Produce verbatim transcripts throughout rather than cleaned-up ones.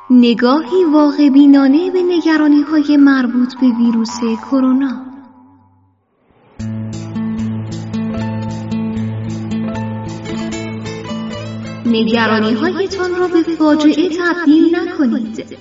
نگاهی واقع بینانه به نگرانی‌های مربوط به ویروس کرونا. نگرانی‌هایتان را به فاجعه تبدیل نکنید.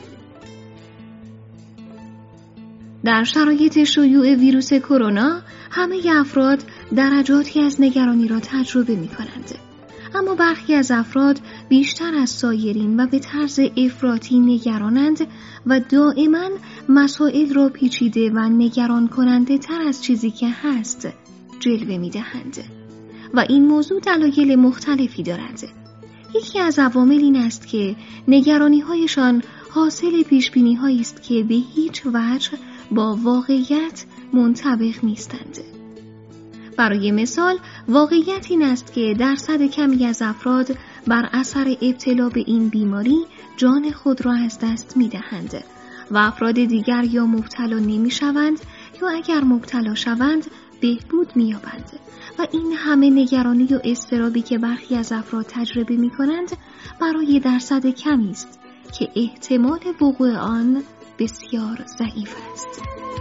در شرایط شیوع ویروس کرونا، همه افراد درجاتی از نگرانی را تجربه می‌کنند. اما برخی از افراد بیشتر از سایرین و به طرز افراطی نگرانند و دائما مسائل را پیچیده و نگران کننده تر از چیزی که هست جلوه می دهند. و این موضوع دلایل مختلفی دارد. یکی از عوامل این است که نگرانی هایشان حاصل پیش بینی هایی است که به هیچ وجه با واقعیت منطبق نیستند. برای مثال، واقعیت این است که درصد کمی از افراد بر اثر ابتلا به این بیماری جان خود را از دست می دهند و افراد دیگر یا مبتلا نمی شوند یا اگر مبتلا شوند بهبود می یابند و این همه نگرانی و اضطرابی که برخی از افراد تجربه می کنند برای درصد کمی است که احتمال وقوع آن بسیار ضعیف است.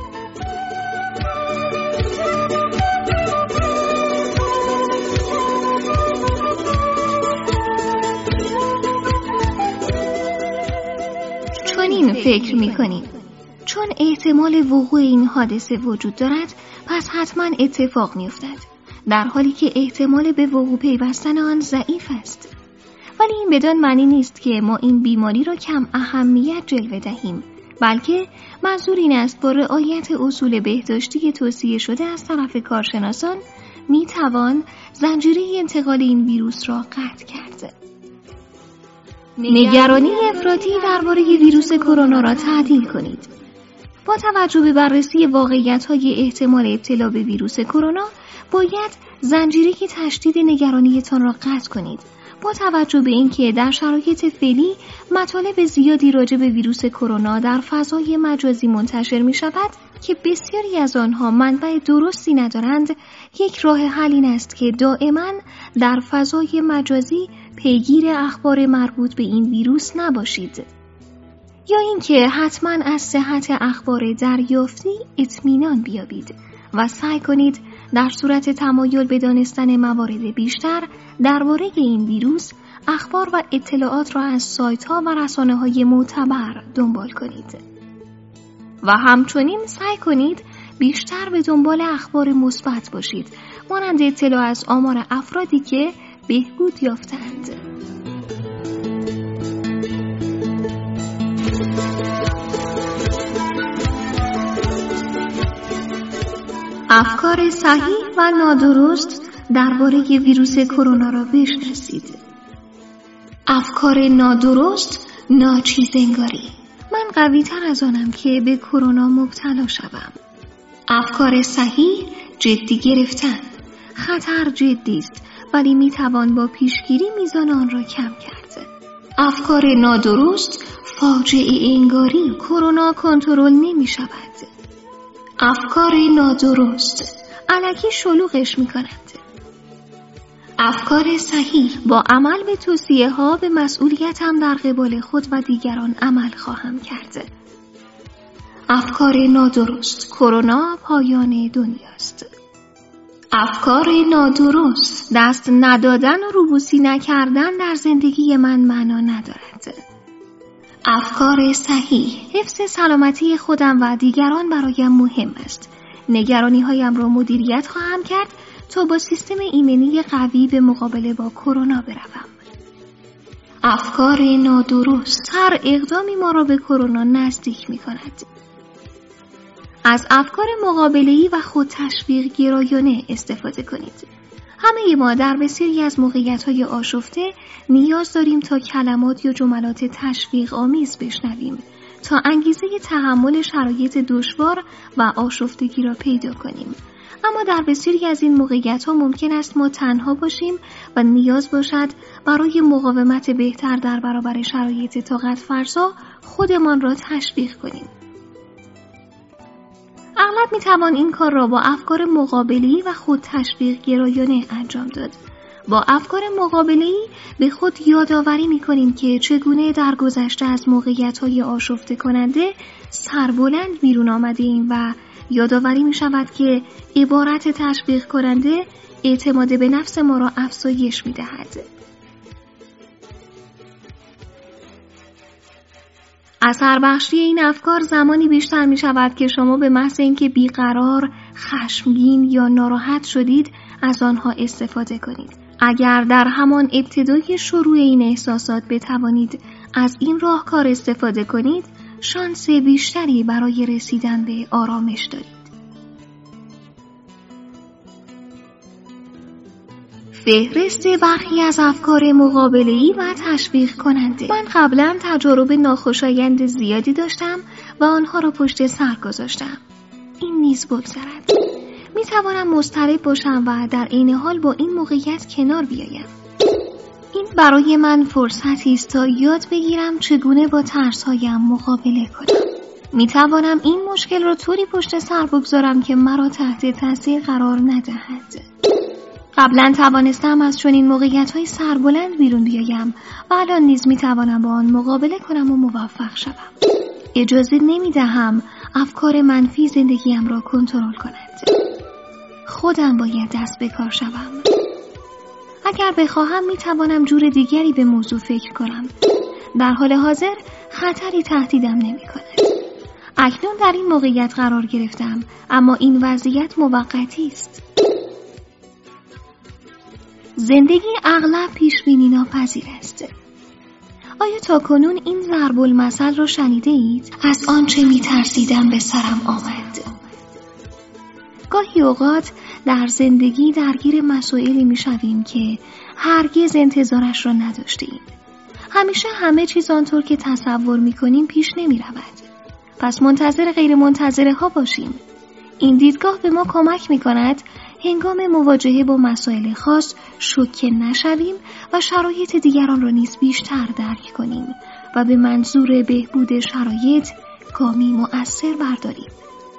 این فکر می‌کنید چون احتمال وقوع این حادثه وجود دارد پس حتما اتفاق می‌افتد، در حالی که احتمال به وقوع پیوستن آن ضعیف است. ولی این بدان معنی نیست که ما این بیماری را کم اهمیت جلوه دهیم، بلکه منظور این است با رعایت اصول بهداشتی توصیه شده از طرف کارشناسان می‌توان زنجیره انتقال این ویروس را قطع کرد. نگرانی افراطی درباره ویروس کرونا را تعدیل کنید. با توجه به بررسی واقعیت‌های احتمال ابتلا به ویروس کرونا، باید زنجیره تشدید نگرانیتان را قطع کنید. با توجه به اینکه در شرایط فعلی مطالب زیادی راجع به ویروس کرونا در فضای مجازی منتشر می‌شود که بسیاری از آنها منبع درستی ندارند، یک راه حل این است که دائما در فضای مجازی پیگیر اخبار مربوط به این ویروس نباشید، یا اینکه حتما از صحت اخبار دریافتی اطمینان بیابید و سعی کنید در صورت تمایل به دانستن موارد بیشتر درباره این ویروس اخبار و اطلاعات را از سایت‌ها و رسانه‌های معتبر دنبال کنید و همچنین سعی کنید بیشتر به دنبال اخبار مثبت باشید، مانند اطلاع از آمار افرادی که بهبود یافتند. افکار صحیح و نادرست درباره ویروس کرونا را بشناسید. افکار نادرست ناچیزانگاری. من قوی تر از آنم که به کرونا مبتلا شوم. افکار صحیح جدی گرفتن. خطر جدی است ولی می توان با پیشگیری میزان آن را کم کرد. افکار نادرست فاجعه انگاری. کرونا کنترل نمی شود. افکار نادرست الکی شلوغش می کنند. افکار صحیح با عمل به توصیه ها به مسئولیتم در قبال خود و دیگران عمل خواهم کرد. افکار نادرست کرونا پایان دنیاست. افکار نادرست دست ندادن و روبوسی نکردن در زندگی من معنا ندارد. افکار صحیح حفظ سلامتی خودم و دیگران برایم مهم است. نگرانی هایم را مدیریت خواهم کرد تا با سیستم ایمنی قوی به مقابله با کرونا بروم. افکار نادرست هر اقدامی ما را به کرونا نزدیک می کند. از افکار مقابله‌ای و خود تشویق گرایانه استفاده کنید. همه ما در بسیاری از موقعیت‌های آشفته نیاز داریم تا کلمات یا جملات تشویق آمیز بشنویم تا انگیزه تحمل شرایط دشوار و آشفتگی را پیدا کنیم. اما در بسیاری از این موقعیت‌ها ممکن است ما تنها باشیم و نیاز باشد برای مقاومت بهتر در برابر شرایط طاقت فرسا خودمان را تشویق کنیم. اغلب میتوان این کار را با افکار مقابلی و خود تشویق گرایانه انجام داد. با افکار مقابله‌ای به خود یادآوری می‌کنیم که چگونه در گذشته از موقعیت‌های آشفته کننده سربلند بیرون آمدیم و یادآوری می‌شود که عبارت تشویق کننده اعتماد به نفس ما را افزایش می‌دهد. اثر بخشی این افکار زمانی بیشتر می شود که شما به محض اینکه بیقرار، خشمگین یا ناراحت شدید از آنها استفاده کنید. اگر در همان ابتدای شروع این احساسات بتوانید از این راهکار استفاده کنید، شانس بیشتری برای رسیدن به آرامش دارید. فهرست برخی از افکار مقابله‌ای و تشویق کننده. من قبلا تجارب ناخوشایند زیادی داشتم و آنها را پشت سر گذاشتم. این نیز بگذرد. می توانم مضطرب باشم و در عین حال با این موقعیت کنار بیایم. این برای من فرصتی است تا یاد بگیرم چگونه با ترس‌هایم مقابله کنم. می توانم این مشکل را طوری پشت سر بگذارم که مرا تحت تاثیر قرار ندهد. قبلا توانستم از چنین موقعیت‌های سربلند بیرون بیایم و الان نیز می‌توانم با آن مقابله کنم و موفق شوم. اجازه نمی‌دهم افکار منفی زندگیم را کنترل کند. خودم باید دست به کار شوم. اگر بخواهم می‌توانم جور دیگری به موضوع فکر کنم. در حال حاضر خطری تهدیدم نمی‌کند. اکنون در این موقعیت قرار گرفتم، اما این وضعیت موقتی است. زندگی اغلب پیش‌بینی ناپذیر است. آیا تا کنون این ضرب المثل را شنیده اید؟ از آنچه می‌ترسیدم به سرم آمد. گاهی اوقات در زندگی درگیر مسائلی می‌شویم که هرگز انتظارش را نداشتیم. همیشه همه چیز آنطور که تصور می‌کنیم پیش نمی‌رود. پس منتظر غیر منتظره ها باشیم. این دیدگاه به ما کمک می‌کند هنگام مواجهه با مسائل خاص شوکه نشویم و شرایط دیگران را نیز بیشتر درک کنیم و به منظور بهبود شرایط گامی مؤثر برداریم.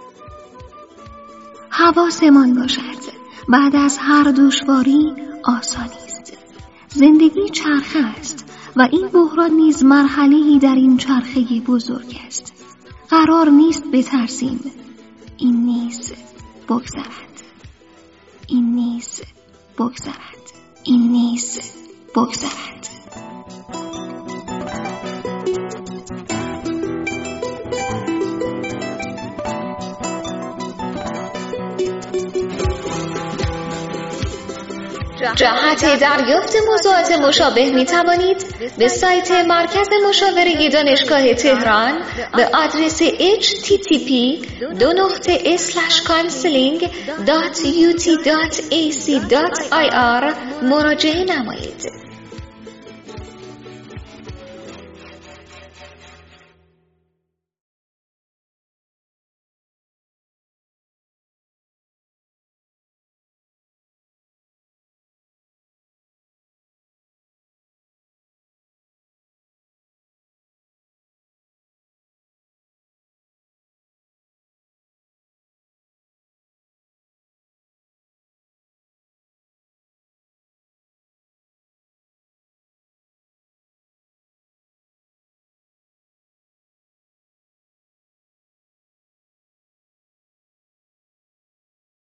حواسمان باشد بعد از هر دشواری آسانی است. زندگی چرخه است و این بحران نیز مرحله‌ای در این چرخه بزرگ است. قرار نیست بترسیم. این نیز بگذرد. این نیز بگذرد. این نیز بگذرد. جهت دریافت موضوعات مشابه می توانید به سایت مرکز مشاوره دانشگاه تهران به آدرس اچ تی تی پی دو نقطه اسلش کانسلینگ دات یو تی دات ای سی دات آی آر مراجعه نمایید.